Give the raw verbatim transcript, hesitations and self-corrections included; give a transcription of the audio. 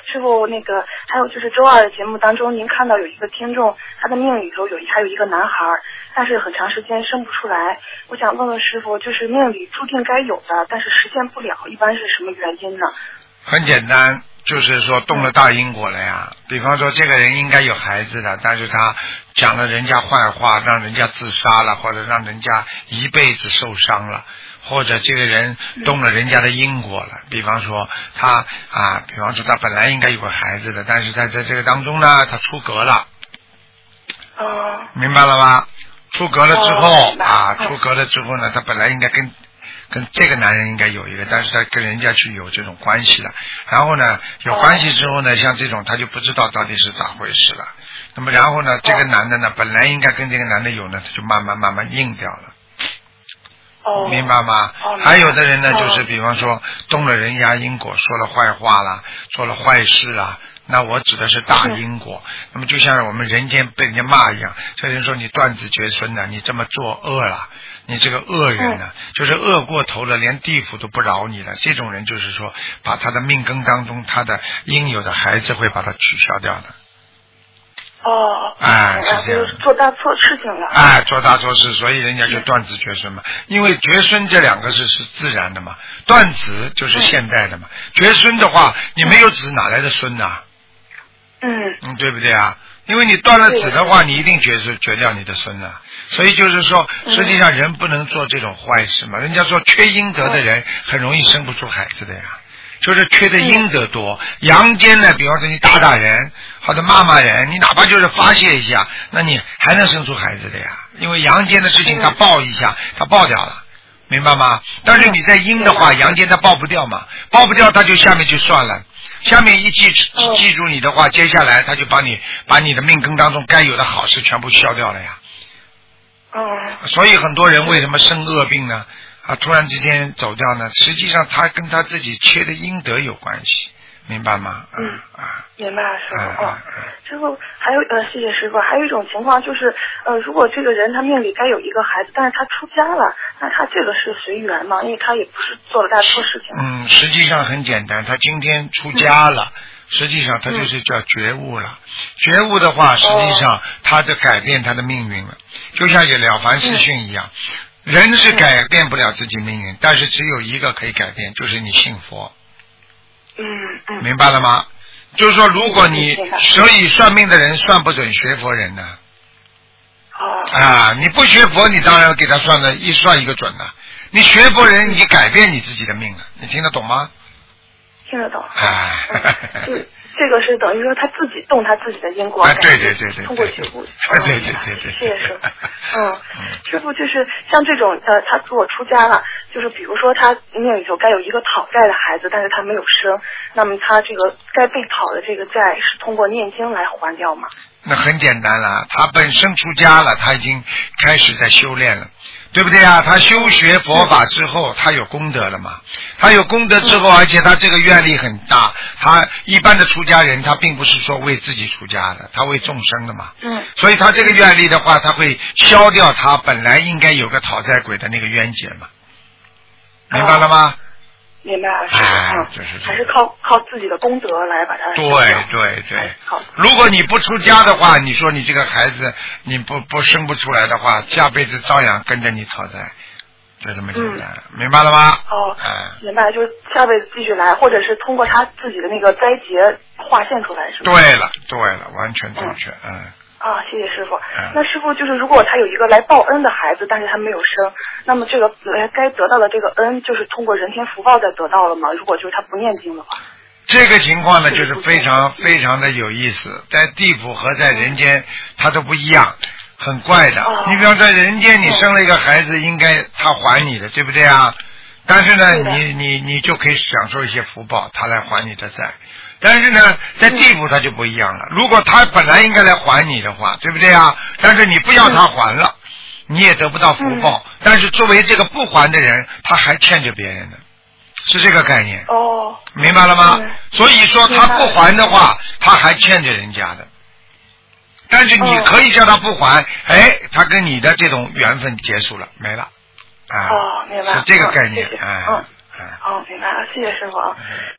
师傅，那个还有就是周二的节目当中，您看到有一个听众，他的命里头有还有一个男孩，但是很长时间生不出来。我想问问师傅，就是命里注定该有的，但是实现不了，一般是什么原因呢？ 很简单，就是说动了大因果了呀。比方说这个人应该有孩子的，但是他讲了人家坏话，让人家自杀了，或者让人家一辈子受伤了，或者这个人动了人家的因果了。比方说他啊，比方说他本来应该有个孩子的，但是在在这个当中呢，他出格了。 哦。 明白了吗？出格了之后、 哦、 啊，出格了之后呢，他本来应该跟跟这个男人应该有一个，但是他跟人家去有这种关系了，然后呢有关系之后呢，像这种他就不知道到底是咋回事了。那么然后呢，这个男的呢本来应该跟这个男的有呢，他就慢慢慢慢硬掉了。 哦， 明白吗？ 哦、 还有的人呢， 哦、 就是比方说动了人家因果，说了坏话啦，做了坏事啦，那我指的是大因果。那么就像我们人间被人家骂一样，这人说你断子绝孙了，你这么作恶了，你这个恶人呢、嗯，就是恶过头了，连地府都不饶你了。这种人就是说，把他的命根当中他的应有的孩子会把他取消掉的。 哦， 哎，是这样， 就是做大错事情了。 哎，做大错事，所以人家就断子绝孙嘛。因为绝孙这两个字是自然的嘛，断子就是现代的嘛。嗯、绝孙的话，你没有子哪来的孙呐、啊？ 嗯， 嗯，对不对啊？因为你断了子的话，你一定绝绝掉你的孙啊。所以就是说，实际上人不能做这种坏事嘛。人家说缺阴德的人很容易生不出孩子的呀。就是缺的阴德多，阳间呢，比方说你打打人或者骂骂人，你哪怕就是发泄一下，那你还能生出孩子的呀。因为阳间的事情他爆一下，他爆掉了，明白吗？但是你在阴的话，阳间他爆不掉嘛，爆不掉他就下面就算了，下面一记记住你的话，接下来他就把你把你的命根当中该有的好事全部消掉了呀。 嗯。所以很多人为什么生恶病呢？啊，突然之间走掉呢，实际上他跟他自己缺的阴德有关系，明白吗？ 嗯啊， 明白师傅。 啊、 哦，师傅还有呃，谢谢师傅。还有一种情况就是，呃，如果这个人他命里该有一个孩子，但是他出家了，那他这个是随缘吗？因为他也不是做了大错事情。 嗯，实际上很简单，他今天出家了。嗯，实际上他就是叫觉悟了、嗯、觉悟的话实际上他就改变他的命运了、哦、就像有了凡四训一样、嗯、人是改变不了自己命运、嗯、但是只有一个可以改变，就是你信佛。 嗯嗯， 明白了吗？就是说如果你所以算命的人算不准学佛人呢、 哦、 啊你不学佛你当然给他算的一算一个准了，你学佛人你改变你自己的命了，你听得懂吗？ 听得懂。 哎、 嗯，就这个是等于说他自己动他自己的因果。 哎，对对对对， 通过觉悟。 哎，对对对对。 谢谢师傅。嗯，师傅就是像这种呃，他如果出家了，就是比如说他命里头该有一个讨债的孩子，但是他没有生，那么他这个该被讨的这个债是通过念经来还掉吗？ 那很简单了，他本身出家了，他已经开始在修炼了。对不对啊？他修学佛法之后，他有功德了嘛？他有功德之后，而且他这个愿力很大。他一般的出家人，他并不是说为自己出家的，他为众生的嘛。 嗯。 所以他这个愿力的话，他会消掉他本来应该有个讨债鬼的那个冤结嘛。明白了吗？ 明白了，是哎， 嗯、 就是还是靠靠自己的功德来把它。 对对对。 好。 如果你不出家的话，你说你这个孩子你不不生不出来的话，下辈子照样跟着你讨债，就这么简单、嗯，明白了吗？ 哦， 哎， 明白，就是下辈子继续来，或者是通过他自己的那个灾劫划线出来，是吗？ 对了对了，完全正确，嗯。嗯啊，谢谢师傅、嗯。那师傅就是，如果他有一个来报恩的孩子，但是他没有生，那么这个该得到的这个恩，就是通过人天福报再得到了吗？如果就是他不念经的话， 这个情况呢，就是非常非常的有意思，在地府和在人间，它都不一样，很怪的。 哦、 你比方在人间，你生了一个孩子，应该他还你的，对不对啊？但是呢，你你你就可以享受一些福报，他来还你的债。但是呢，在地府他就不一样了。如果他本来应该来还你的话，对不对啊？但是你不要他还了，你也得不到福报。但是作为这个不还的人，他还欠着别人的，是这个概念。 哦， 明白了吗？所以说他不还的话，他还欠着人家的。但是你可以叫他不还，哎，他跟你的这种缘分结束了，没了。啊， 哦，明白。 是这个概念。 嗯， 哎， 嗯，好，明白了，谢谢师傅啊。